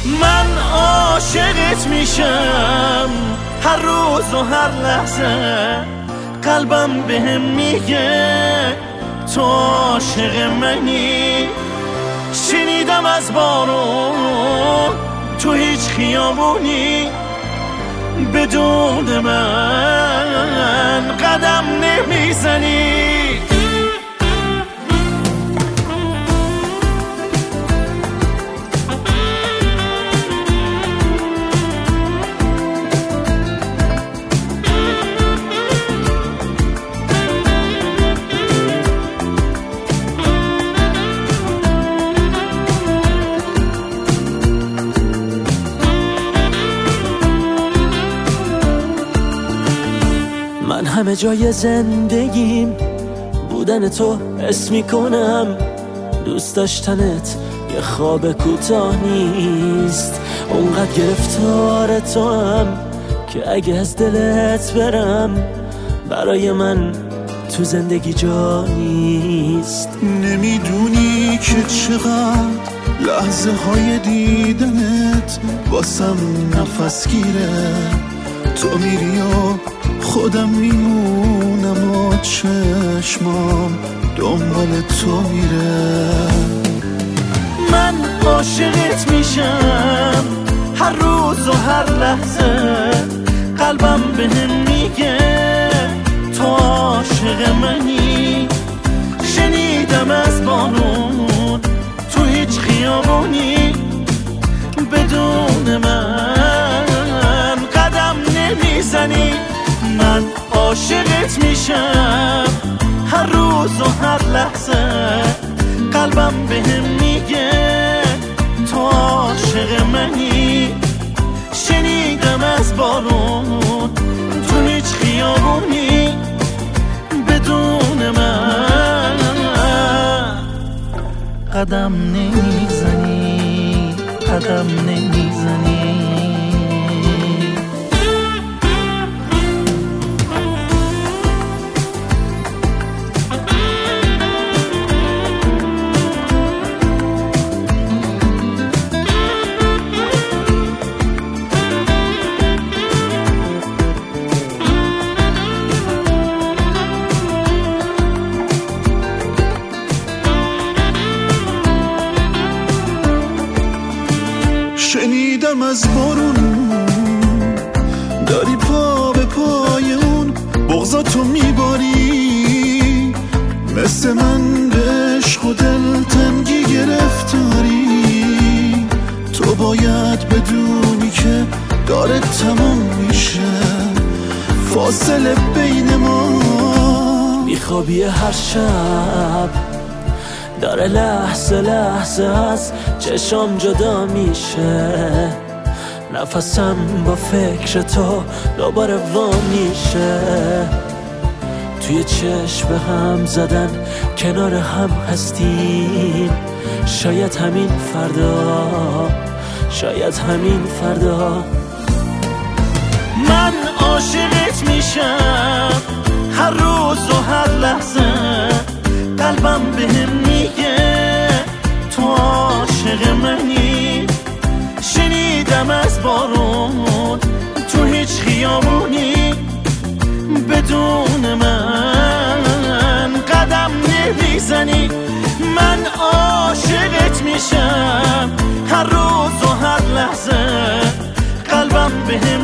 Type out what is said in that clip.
من عاشقت میشم هر روز و هر لحظه، قلبم بهم میگه تو عاشق منی. شنیدم از بارون تو هیچ خیابونی بدون من قدم نمیزنی. من همه جای زندگیم بودن تو حس میکنم، دوست داشتنت یه خواب کوتاه نیست. اونقدر گرفتار تو هم که اگه از دلت برم برای من تو زندگی جا نیست. نمیدونی که چقدر لحظه های دیدنت واسم نفس گیره. تو میری و خودم میمونم و چشمام دنبال تو میره. من عاشقت میشم هر روز و هر لحظه، قلبم بهم میگه تو عاشق منی. شنیدم از بارون تو هیچ خیابونی بدون من قدم نمیزنی. من عاشقت میشم هر روز و هر لحظه، قلبم بهم میگه تو عاشق منی. شنیدم از بارون تو هیچ خیابونی بدون من قدم نمیزنی، قدم نمیزنی. شنیدم از بارون داری پا به پای اون بغضاتو میباری، مثل من به عشق و دلتنگی گرفتاری. تو باید بدونی که داره تموم میشه فاصله بین ما. بیخوابی هر شب داره لحظه لحظه از چشام جدا میشه، نفسم با فکر تو دوباره وا میشه. توی چشم هم زدن کنار هم هستیم، شاید همین فردا، شاید همین فردا. من عاشقت میشم هر روز و هر لحظه، قلبم بهم میگه تو عاشق منی. شنیدم از بارون تو هیچ خیابونی بدون من قدم نمیزنی. من عاشقت میشم هر روز و هر لحظه، قلبم بهم